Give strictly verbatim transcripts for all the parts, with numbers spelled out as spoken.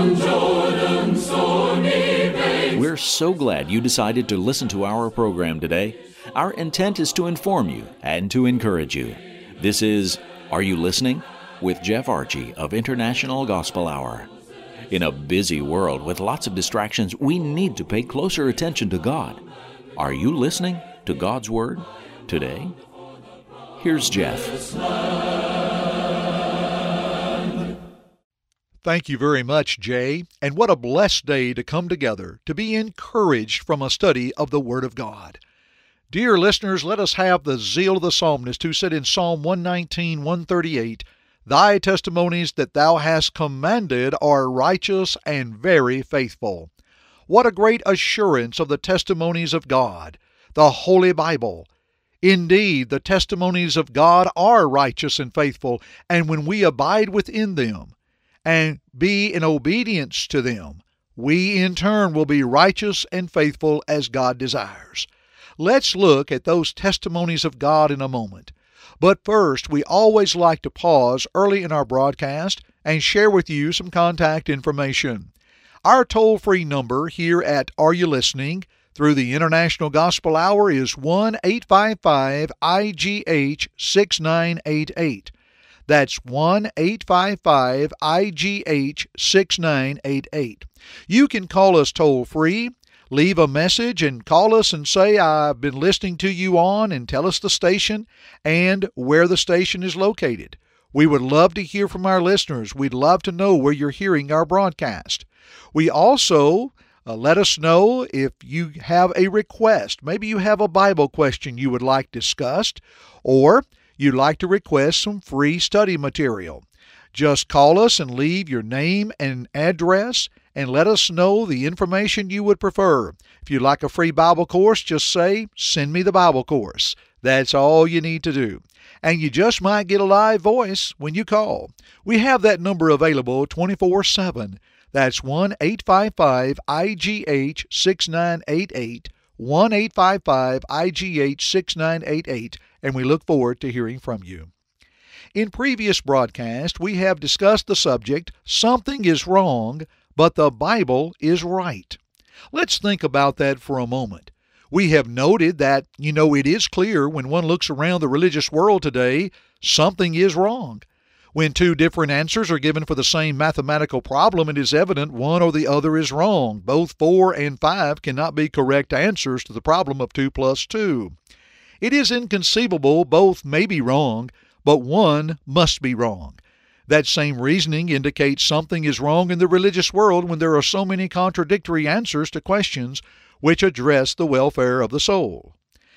We're so glad you decided to listen to our program today. Our intent is to inform you and to encourage you. This is Are You Listening? With Jeff Archie of International Gospel Hour. In a busy world with lots of distractions, we need to pay closer attention to God. Are you listening to God's Word today? Here's Jeff. Thank you very much, Jay, and what a blessed day to come together to be encouraged from a study of the Word of God. Dear listeners, let us have the zeal of the psalmist who said in Psalm one nineteen, one thirty-eight, "Thy testimonies that thou hast commanded are righteous and very faithful." What a great assurance of the testimonies of God, the Holy Bible. Indeed, the testimonies of God are righteous and faithful, and when we abide within them and be in obedience to them, we in turn will be righteous and faithful as God desires. Let's look at those testimonies of God in a moment. But first, we always like to pause early in our broadcast and share with you some contact information. Our toll-free number here at Are You Listening? Through the International Gospel Hour is one eight five five I G H six nine eight eight. That's one eight five five I G H six nine eight eight. You can call us toll-free, leave a message, and call us and say, "I've been listening to you on," and tell us the station and where the station is located. We would love to hear from our listeners. We'd love to know where you're hearing our broadcast. We also uh, let us know if you have a request. Maybe you have a Bible question you would like discussed, or you'd like to request some free study material. Just call us and leave your name and address and let us know the information you would prefer. If you'd like a free Bible course, just say, "Send me the Bible course." That's all you need to do. And you just might get a live voice when you call. We have that number available twenty-four seven. That's one eight five five I G H six nine eight eight, one eight five five I G H six nine eight eight, and we look forward to hearing from you. In previous broadcasts, we have discussed the subject, "Something is wrong, but the Bible is right." Let's think about that for a moment. We have noted that, you know, it is clear when one looks around the religious world today, something is wrong. When two different answers are given for the same mathematical problem, it is evident one or the other is wrong. Both four and five cannot be correct answers to the problem of two plus two. It is inconceivable both may be wrong, but one must be wrong. That same reasoning indicates something is wrong in the religious world when there are so many contradictory answers to questions which address the welfare of the soul.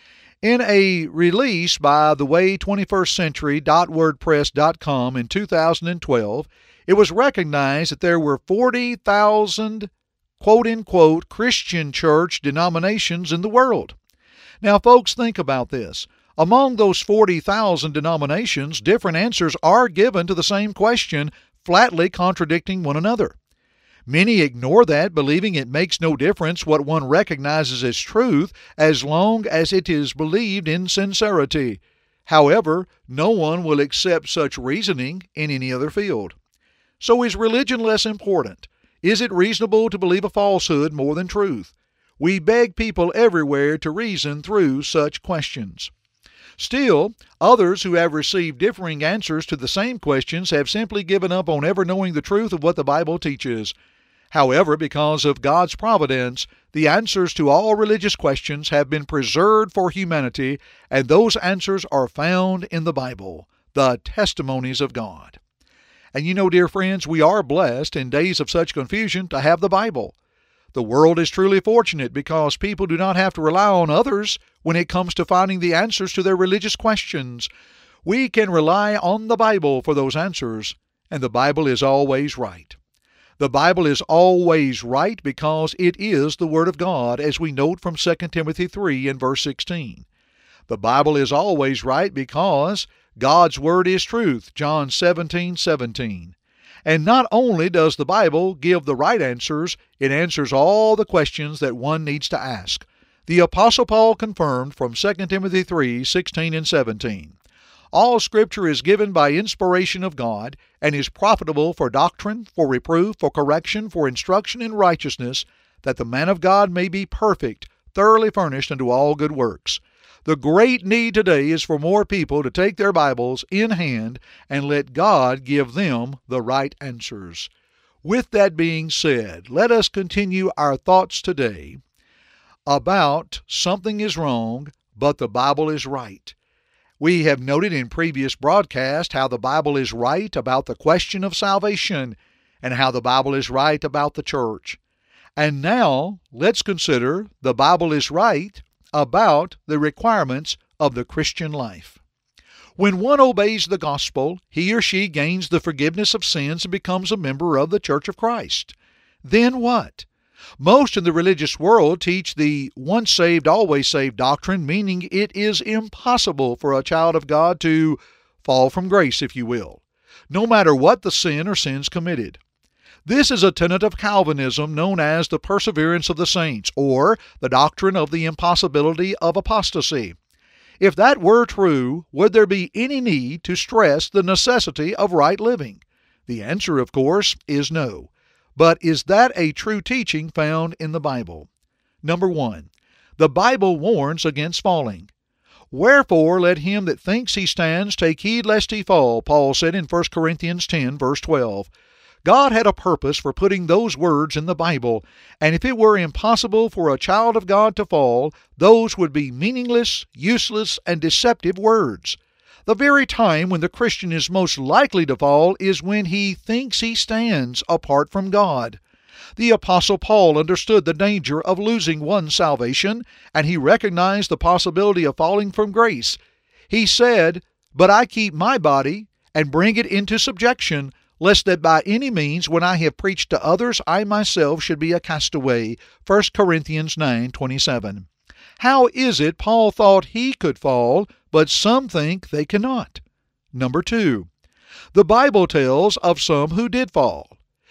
In a release by the way twenty-first century dot wordpress dot com in two thousand twelve, it was recognized that there were forty thousand quote-unquote Christian church denominations in the world. Now, folks, think about this. Among those forty thousand denominations, different answers are given to the same question, flatly contradicting one another. Many ignore that, believing it makes no difference what one recognizes as truth as long as it is believed in sincerity. However, no one will accept such reasoning in any other field. So is religion less important? Is it reasonable to believe a falsehood more than truth? We beg people everywhere to reason through such questions. Still, others who have received differing answers to the same questions have simply given up on ever knowing the truth of what the Bible teaches. However, because of God's providence, the answers to all religious questions have been preserved for humanity, and those answers are found in the Bible, the testimonies of God. And you know, dear friends, we are blessed in days of such confusion to have the Bible. The world is truly fortunate because people do not have to rely on others when it comes to finding the answers to their religious questions. We can rely on the Bible for those answers, and the Bible is always right. The Bible is always right because it is the Word of God, as we note from Second Timothy three and verse sixteen. The Bible is always right because God's Word is truth, John seventeen seventeen. And not only does the Bible give the right answers, it answers all the questions that one needs to ask. The Apostle Paul confirmed from Second Timothy three sixteen and seventeen. All Scripture is given by inspiration of God, and is profitable for doctrine, for reproof, for correction, for instruction in righteousness, that the man of God may be perfect, thoroughly furnished unto all good works. The great need today is for more people to take their Bibles in hand and let God give them the right answers. With that being said, let us continue our thoughts today about something is wrong, but the Bible is right. We have noted in previous broadcasts how the Bible is right about the question of salvation and how the Bible is right about the church. And now let's consider the Bible is right about the requirements of the Christian life. When one obeys the gospel, he or she gains the forgiveness of sins and becomes a member of the Church of Christ. Then what? Most in the religious world teach the once saved, always saved doctrine, meaning it is impossible for a child of God to fall from grace, if you will, no matter what the sin or sins committed. This is a tenet of Calvinism known as the perseverance of the saints, or the doctrine of the impossibility of apostasy. If that were true, would there be any need to stress the necessity of right living? The answer, of course, is no. But is that a true teaching found in the Bible? Number one, the Bible warns against falling. Wherefore let him that thinks he stands take heed lest he fall, Paul said in First Corinthians ten, verse twelve. God had a purpose for putting those words in the Bible, and if it were impossible for a child of God to fall, those would be meaningless, useless, and deceptive words. The very time when the Christian is most likely to fall is when he thinks he stands apart from God. The Apostle Paul understood the danger of losing one's salvation, and he recognized the possibility of falling from grace. He said, "But I keep my body and bring it into subjection, lest that by any means, when I have preached to others, I myself should be a castaway." First Corinthians nine twenty-seven. How is it Paul thought he could fall, but some think they cannot? Number two, the Bible tells of some who did fall.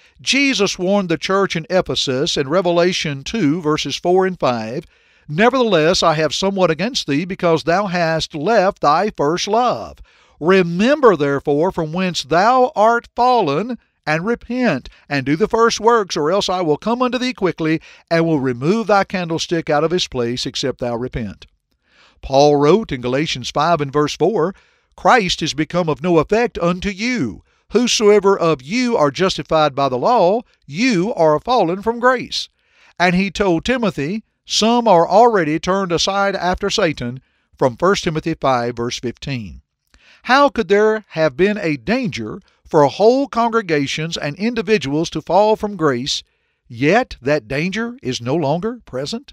Jesus warned the church in Ephesus in Revelation two, verses four and five, "Nevertheless I have somewhat against thee, because thou hast left thy first love. Remember therefore from whence thou art fallen, and repent, and do the first works, or else I will come unto thee quickly, and will remove thy candlestick out of his place, except thou repent." Paul wrote in Galatians five and verse four, "Christ is become of no effect unto you. Whosoever of you are justified by the law, you are fallen from grace." And he told Timothy, "Some are already turned aside after Satan," from First Timothy five, verse fifteen. How could there have been a danger for whole congregations and individuals to fall from grace, yet that danger is no longer present?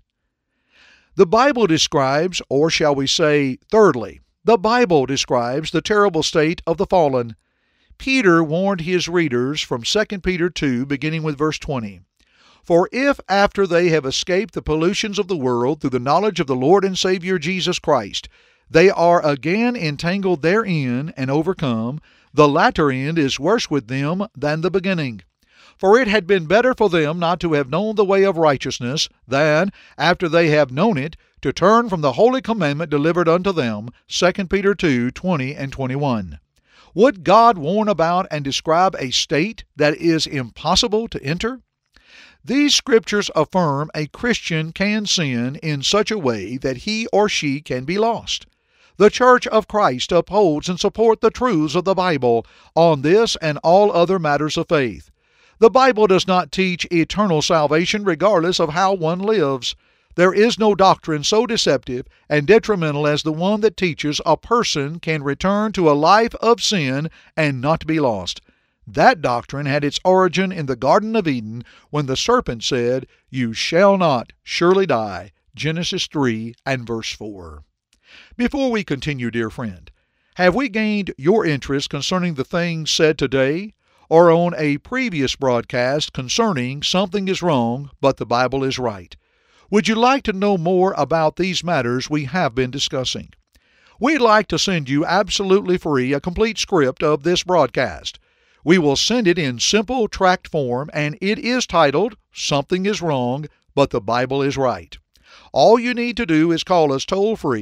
The Bible describes, or shall we say, thirdly, the Bible describes the terrible state of the fallen. Peter warned his readers from Second Peter two, beginning with verse twenty. "For if after they have escaped the pollutions of the world through the knowledge of the Lord and Savior Jesus Christ, they are again entangled therein and overcome, the latter end is worse with them than the beginning. For it had been better for them not to have known the way of righteousness, than, after they have known it, to turn from the holy commandment delivered unto them." Second Peter two, twenty and twenty-one. Would God warn about and describe a state that is impossible to enter? These scriptures affirm a Christian can sin in such a way that he or she can be lost. The Church of Christ upholds and supports the truths of the Bible on this and all other matters of faith. The Bible does not teach eternal salvation regardless of how one lives. There is no doctrine so deceptive and detrimental as the one that teaches a person can return to a life of sin and not be lost. That doctrine had its origin in the Garden of Eden when the serpent said, "You shall not surely die." Genesis three and verse four. Before we continue, dear friend, have we gained your interest concerning the things said today, or on a previous broadcast concerning something is wrong, but the Bible is right? Would you like to know more about these matters we have been discussing? We'd like to send you absolutely free a complete script of this broadcast. We will send it in simple tract form, and it is titled, "Something is Wrong, but the Bible is Right." All you need to do is call us toll-free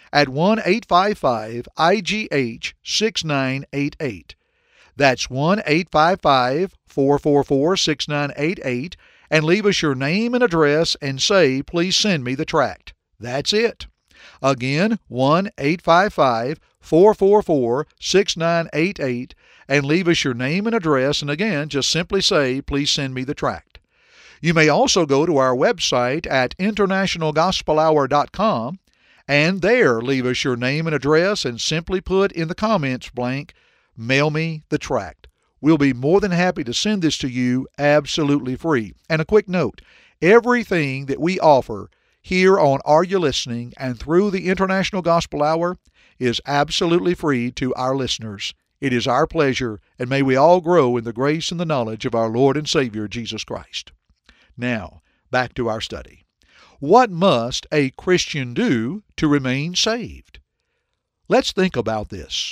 at one eight five five I G H six nine eight eight. That's one eight five five, four four four, six nine eight eight, and leave us your name and address and say, please send me the tract. That's it. Again, one eight five five, four four four, six nine eight eight, and leave us your name and address, and again, just simply say, please send me the tract. You may also go to our website at international gospel hour dot com, and there leave us your name and address and simply put in the comments blank, mail me the tract. We'll be more than happy to send this to you absolutely free. And a quick note, everything that we offer here on Are You Listening and through the International Gospel Hour is absolutely free to our listeners. It is our pleasure, and may we all grow in the grace and the knowledge of our Lord and Savior, Jesus Christ. Now, back to our study. What must a Christian do to remain saved? Let's think about this.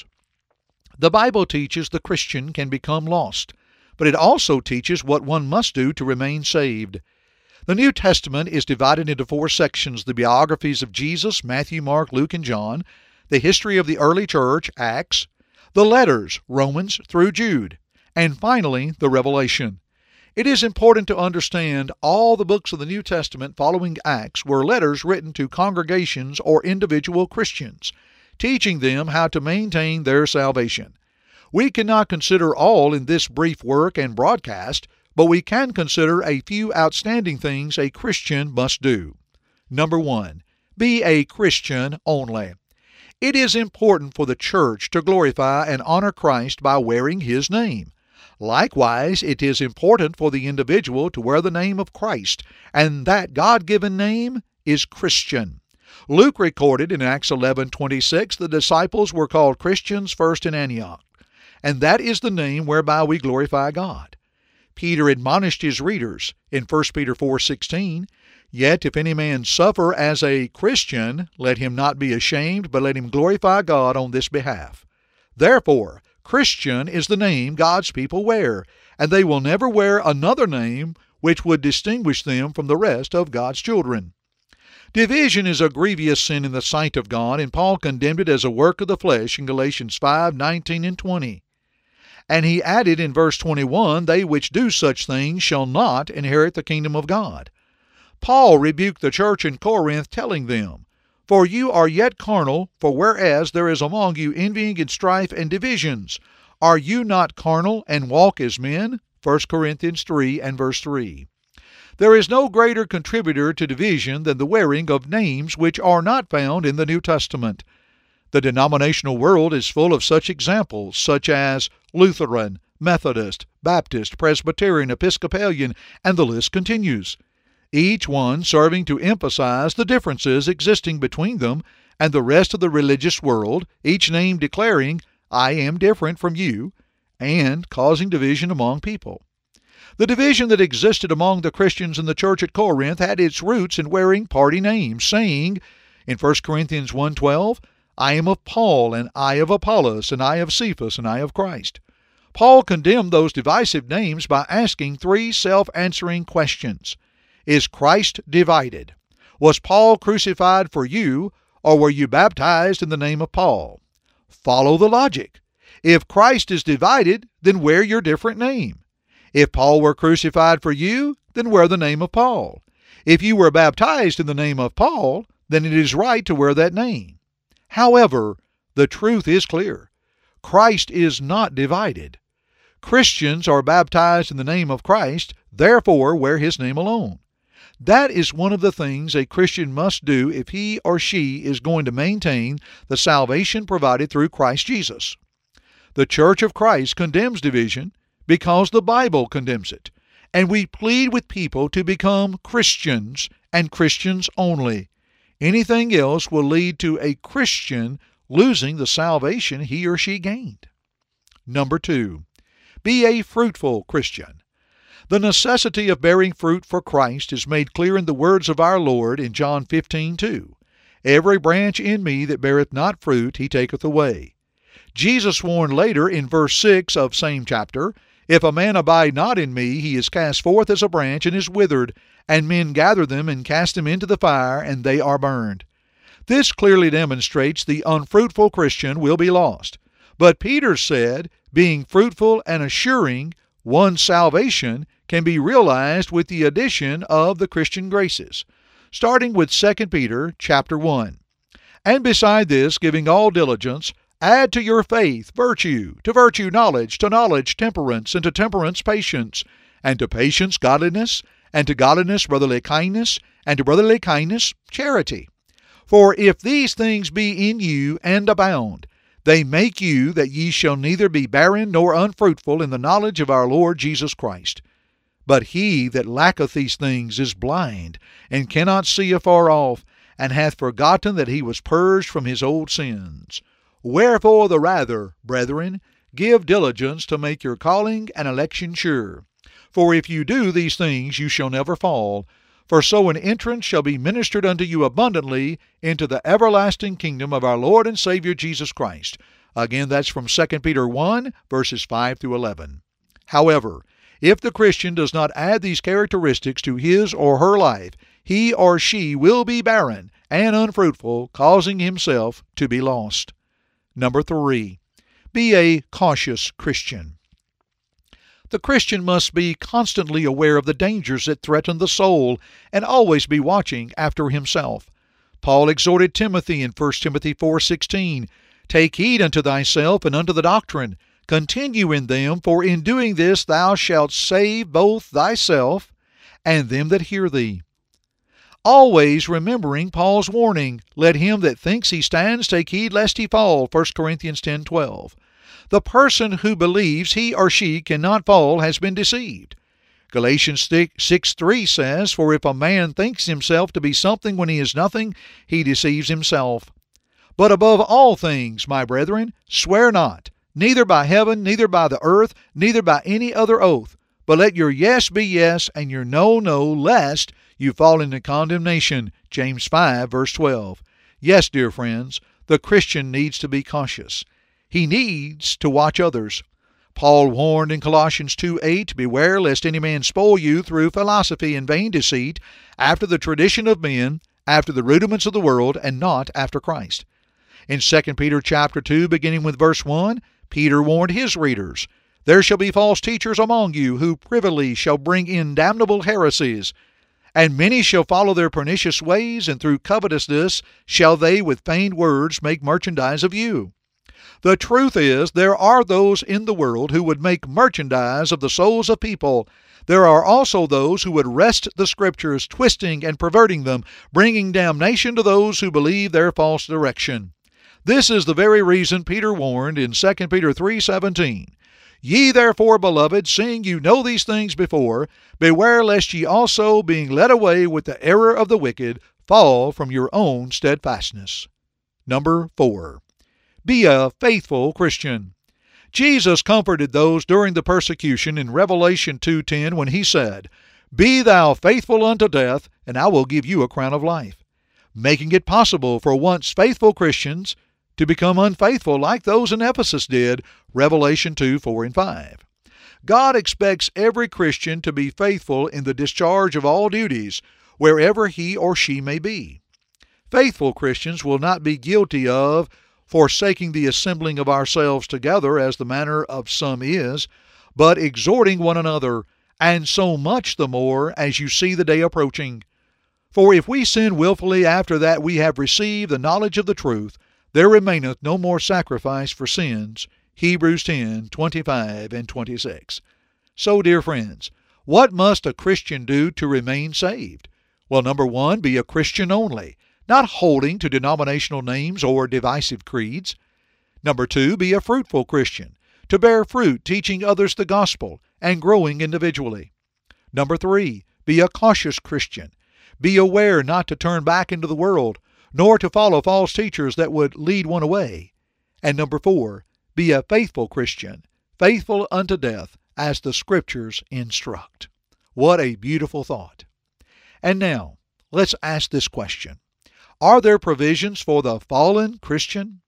The Bible teaches the Christian can become lost, but it also teaches what one must do to remain saved. The New Testament is divided into four sections: the biographies of Jesus, Matthew, Mark, Luke, and John, the history of the early church, Acts, the letters, Romans through Jude, and finally, the Revelation. It is important to understand all the books of the New Testament following Acts were letters written to congregations or individual Christians, teaching them how to maintain their salvation. We cannot consider all in this brief work and broadcast, but we can consider a few outstanding things a Christian must do. Number one, be a Christian only. It is important for the church to glorify and honor Christ by wearing His name. Likewise, it is important for the individual to wear the name of Christ, and that God-given name is Christian. Luke recorded in Acts eleven twenty-six the disciples were called Christians first in Antioch, and that is the name whereby we glorify God. Peter admonished his readers in First Peter four sixteen, "Yet if any man suffer as a Christian, let him not be ashamed, but let him glorify God on this behalf." Therefore, Christian is the name God's people wear, and they will never wear another name which would distinguish them from the rest of God's children. Division is a grievous sin in the sight of God, and Paul condemned it as a work of the flesh in Galatians five nineteen and twenty. And he added in verse twenty-one, "They which do such things shall not inherit the kingdom of God." Paul rebuked the church in Corinth, telling them, "For you are yet carnal, for whereas there is among you envying and strife and divisions, are you not carnal and walk as men?" First Corinthians three and verse three. There is no greater contributor to division than the wearing of names which are not found in the New Testament. The denominational world is full of such examples, such as Lutheran, Methodist, Baptist, Presbyterian, Episcopalian, and the list continues, each one serving to emphasize the differences existing between them and the rest of the religious world, each name declaring, "I am different from you," and causing division among people. The division that existed among the Christians in the church at Corinth had its roots in wearing party names, saying in First Corinthians one twelve, "I am of Paul, and I of Apollos, and I of Cephas, and I of Christ." Paul condemned those divisive names by asking three self-answering questions. Is Christ divided? Was Paul crucified for you, or were you baptized in the name of Paul? Follow the logic. If Christ is divided, then wear your different name. If Paul were crucified for you, then wear the name of Paul. If you were baptized in the name of Paul, then it is right to wear that name. However, the truth is clear. Christ is not divided. Christians are baptized in the name of Christ, therefore wear His name alone. That is one of the things a Christian must do if he or she is going to maintain the salvation provided through Christ Jesus. The Church of Christ condemns division because the Bible condemns it, and we plead with people to become Christians and Christians only. Anything else will lead to a Christian losing the salvation he or she gained. Number two, be a fruitful Christian. The necessity of bearing fruit for Christ is made clear in the words of our Lord in John fifteen two. "Every branch in me that beareth not fruit, He taketh away." Jesus warned later in verse six of same chapter, "If a man abide not in me, he is cast forth as a branch and is withered, and men gather them and cast them into the fire, and they are burned." This clearly demonstrates the unfruitful Christian will be lost. But Peter said, being fruitful and assuring one's salvation can be realized with the addition of the Christian graces, starting with Second Peter chapter one. And beside this, giving all diligence, add to your faith virtue, to virtue knowledge, to knowledge temperance, and to temperance patience, and to patience godliness, and to godliness brotherly kindness, and to brotherly kindness charity. For if these things be in you and abound, they make you that ye shall neither be barren nor unfruitful in the knowledge of our Lord Jesus Christ. But he that lacketh these things is blind, and cannot see afar off, and hath forgotten that he was purged from his old sins. Wherefore the rather, brethren, give diligence to make your calling and election sure. For if you do these things, you shall never fall. For so an entrance shall be ministered unto you abundantly into the everlasting kingdom of our Lord and Savior Jesus Christ. Again, that's from Second Peter one, verses five through eleven. However, if the Christian does not add these characteristics to his or her life, he or she will be barren and unfruitful, causing himself to be lost. Number three, be a cautious Christian. The Christian must be constantly aware of the dangers that threaten the soul and always be watching after himself. Paul exhorted Timothy in First Timothy four sixteen, Take heed unto thyself and unto the doctrine. Continue in them, for in doing this thou shalt save both thyself and them that hear thee. Always remembering Paul's warning, Let him that thinks he stands take heed lest he fall, First Corinthians ten twelve. The person who believes he or she cannot fall has been deceived. Galatians six three says, For if a man thinks himself to be something when he is nothing, he deceives himself. But above all things, my brethren, swear not, neither by heaven, neither by the earth, neither by any other oath, but let your yes be yes, and your no, no, lest you fall into condemnation. James five, verse twelve. Yes, dear friends, the Christian needs to be cautious. He needs to watch others. Paul warned in Colossians two eight, Beware lest any man spoil you through philosophy and vain deceit, after the tradition of men, after the rudiments of the world, and not after Christ. In Second Peter chapter two, beginning with verse one, Peter warned his readers, There shall be false teachers among you, who privily shall bring in damnable heresies, and many shall follow their pernicious ways, and through covetousness shall they with feigned words make merchandise of you. The truth is, there are those in the world who would make merchandise of the souls of people. There are also those who would wrest the Scriptures, twisting and perverting them, bringing damnation to those who believe their false direction. This is the very reason Peter warned in Second Peter three seventeen, Ye therefore, beloved, seeing you know these things before, beware lest ye also, being led away with the error of the wicked, fall from your own steadfastness. Number four, be a faithful Christian. Jesus comforted those during the persecution in Revelation two ten when he said, Be thou faithful unto death, and I will give you a crown of life, making it possible for once faithful Christians to become unfaithful like those in Ephesus did, Revelation two four and five. God expects every Christian to be faithful in the discharge of all duties, wherever he or she may be. Faithful Christians will not be guilty of forsaking the assembling of ourselves together, as the manner of some is, but exhorting one another, and so much the more as you see the day approaching. For if we sin wilfully after that we have received the knowledge of the truth, there remaineth no more sacrifice for sins. Hebrews ten twenty-five and twenty-six. So, dear friends, what must a Christian do to remain saved? Well, number one, be a Christian only, not holding to denominational names or divisive creeds. Number two, be a fruitful Christian, to bear fruit, teaching others the gospel and growing individually. Number three, be a cautious Christian. Be aware not to turn back into the world, nor to follow false teachers that would lead one away. And number four, be a faithful Christian, faithful unto death, as the Scriptures instruct. What a beautiful thought. And now, let's ask this question. Are there provisions for the fallen Christian?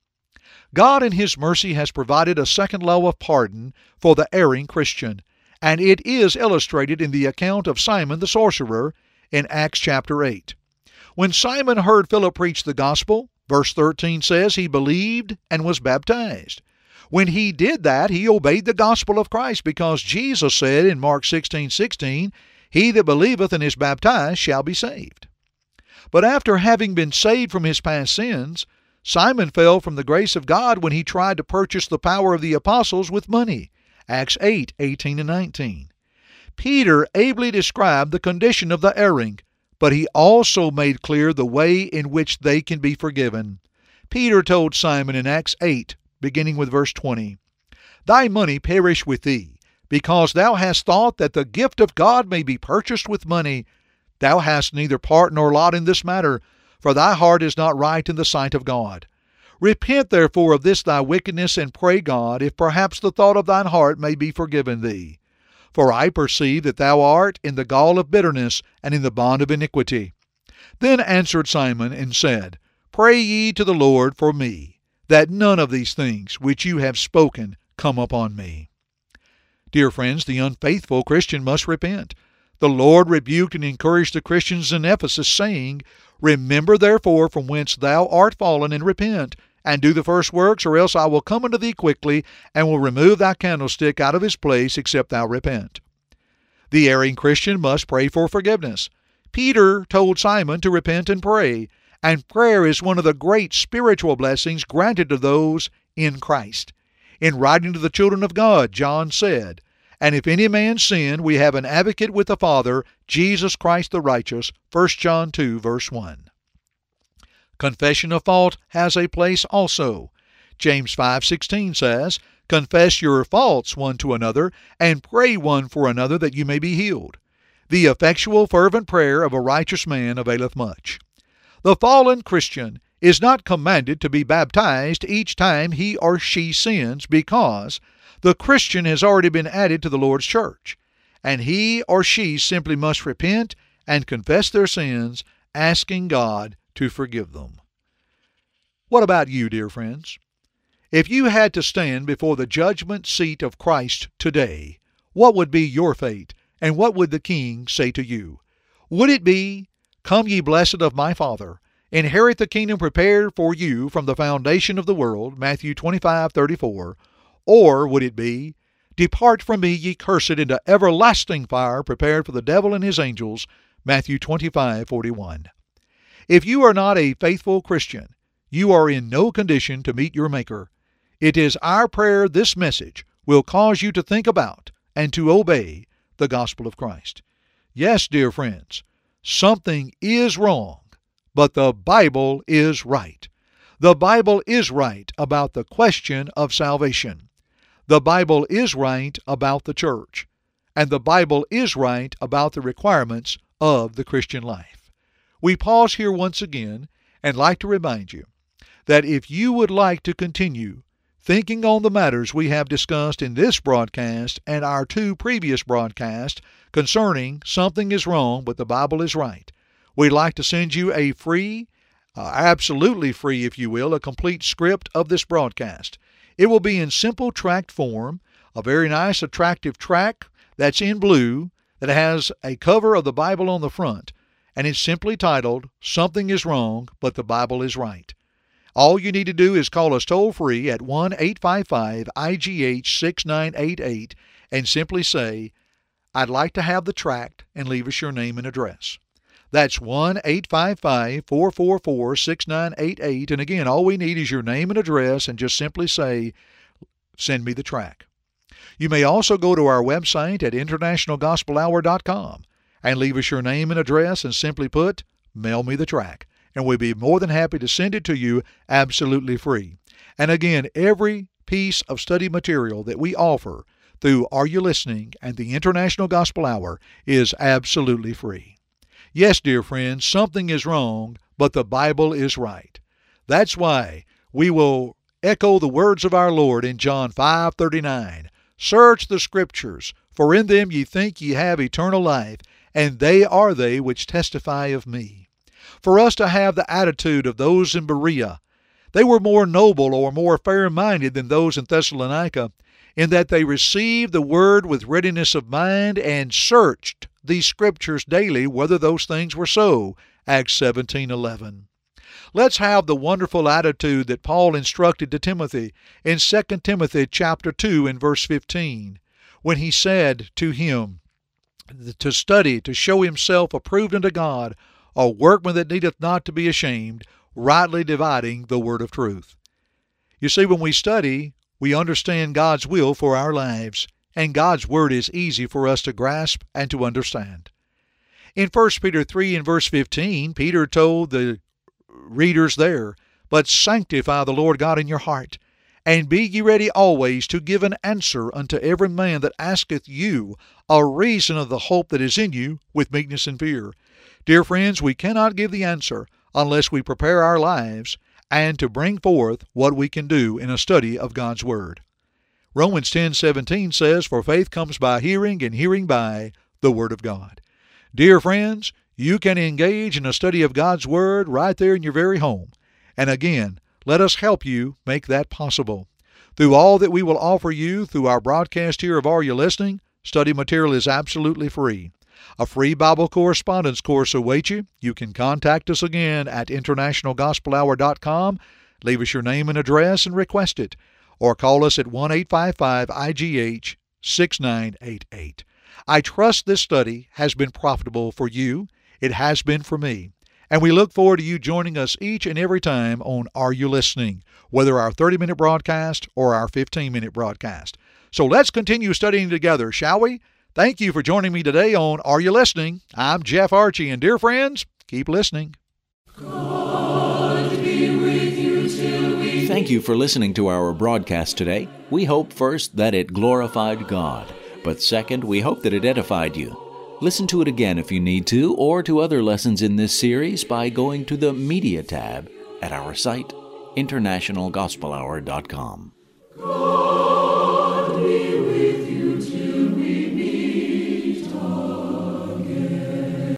God in His mercy has provided a second law of pardon for the erring Christian, and it is illustrated in the account of Simon the sorcerer in Acts chapter eight. When Simon heard Philip preach the gospel, verse thirteen says he believed and was baptized. When he did that, he obeyed the gospel of Christ, because Jesus said in Mark sixteen sixteen, "He that believeth and is baptized shall be saved." But after having been saved from his past sins, Simon fell from the grace of God when he tried to purchase the power of the apostles with money. Acts eight eighteen and nineteen. Peter ably described the condition of the erring, but he also made clear the way in which they can be forgiven. Peter told Simon in Acts eight, beginning with verse twenty, "Thy money perish with thee, because thou hast thought that the gift of God may be purchased with money. Thou hast neither part nor lot in this matter, for thy heart is not right in the sight of God. Repent therefore of this thy wickedness, and pray God, if perhaps the thought of thine heart may be forgiven thee. For I perceive that thou art in the gall of bitterness, and in the bond of iniquity." Then answered Simon and said, "Pray ye to the Lord for me, that none of these things which you have spoken come upon me." Dear friends, the unfaithful Christian must repent. The Lord rebuked and encouraged the Christians in Ephesus, saying, "Remember therefore from whence thou art fallen, and repent, and do the first works, or else I will come unto thee quickly, and will remove thy candlestick out of his place, except thou repent." The erring Christian must pray for forgiveness. Peter told Simon to repent and pray, and prayer is one of the great spiritual blessings granted to those in Christ. In writing to the children of God, John said, "And if any man sin, we have an advocate with the Father, Jesus Christ the righteous," First John two, verse one. Confession of fault has a place also. James five sixteen says, "Confess your faults one to another, and pray one for another that you may be healed. The effectual fervent prayer of a righteous man availeth much." The fallen Christian is not commanded to be baptized each time he or she sins, because the Christian has already been added to the Lord's church, and he or she simply must repent and confess their sins, asking God to forgive them. What about you, dear friends? If you had to stand before the judgment seat of Christ today, what would be your fate, and what would the King say to you? Would it be, "Come ye blessed of my Father, inherit the kingdom prepared for you from the foundation of the world," Matthew twenty-five thirty-four, or would it be, "Depart from me, ye cursed, into everlasting fire prepared for the devil and his angels," Matthew twenty-five forty-one. If you are not a faithful Christian, you are in no condition to meet your Maker. It is our prayer this message will cause you to think about and to obey the gospel of Christ. Yes, dear friends, something is wrong, but the Bible is right. The Bible is right about the question of salvation. The Bible is right about the church. And the Bible is right about the requirements of the Christian life. We pause here once again and like to remind you that if you would like to continue thinking on the matters we have discussed in this broadcast and our two previous broadcasts concerning something is wrong but the Bible is right, we'd like to send you a free, uh, absolutely free if you will, a complete script of this broadcast. It will be in simple tract form, a very nice attractive tract that's in blue that has a cover of the Bible on the front, and it's simply titled, "Something is Wrong, but the Bible is Right." All you need to do is call us toll-free at one eight five five I G H six nine eight eight and simply say, "I'd like to have the tract," and leave us your name and address. That's one eight five five four four four six nine eight eight, and again, all we need is your name and address, and just simply say, "Send me the tract." You may also go to our website at international gospel hour dot com and leave us your name and address and simply put, "Mail me the tract," and we'll be more than happy to send it to you absolutely free. And again, every piece of study material that we offer through Are You Listening and the International Gospel Hour is absolutely free. Yes, dear friends, something is wrong, but the Bible is right. That's why we will echo the words of our Lord in John five thirty-nine. "Search the Scriptures, for in them ye think ye have eternal life, and they are they which testify of me." For us to have the attitude of those in Berea, they were more noble or more fair-minded than those in Thessalonica, in that they received the Word with readiness of mind and searched these Scriptures daily whether those things were so, Acts seventeen eleven. Let's have the wonderful attitude that Paul instructed to Timothy in Second Timothy chapter two and verse fifteen, when he said to him to study, to show himself approved unto God, a workman that needeth not to be ashamed, rightly dividing the word of truth. You see, when we study, we understand God's will for our lives, and God's word is easy for us to grasp and to understand. In First Peter three and verse fifteen, Peter told the readers there, "But sanctify the Lord God in your heart, and be ye ready always to give an answer unto every man that asketh you a reason of the hope that is in you with meekness and fear." Dear friends, we cannot give the answer unless we prepare our lives and to bring forth what we can do in a study of God's Word. Romans ten seventeen says, "For faith comes by hearing, and hearing by the Word of God." Dear friends, you can engage in a study of God's Word right there in your very home. And again, let us help you make that possible. Through all that we will offer you through our broadcast here of Are You Listening, study material is absolutely free. A free Bible correspondence course awaits you. You can contact us again at international gospel hour dot com. Leave us your name and address and request it. Or call us at one eight five five I G H six nine eight eight. I trust this study has been profitable for you. It has been for me. And we look forward to you joining us each and every time on Are You Listening, whether our thirty-minute broadcast or our fifteen-minute broadcast. So let's continue studying together, shall we? Thank you for joining me today on Are You Listening? I'm Jeff Archie, and dear friends, keep listening. God be with you till we... Thank you for listening to our broadcast today. We hope first that it glorified God, but second, we hope that it edified you. Listen to it again if you need to, or to other lessons in this series by going to the Media tab at our site, international gospel hour dot com.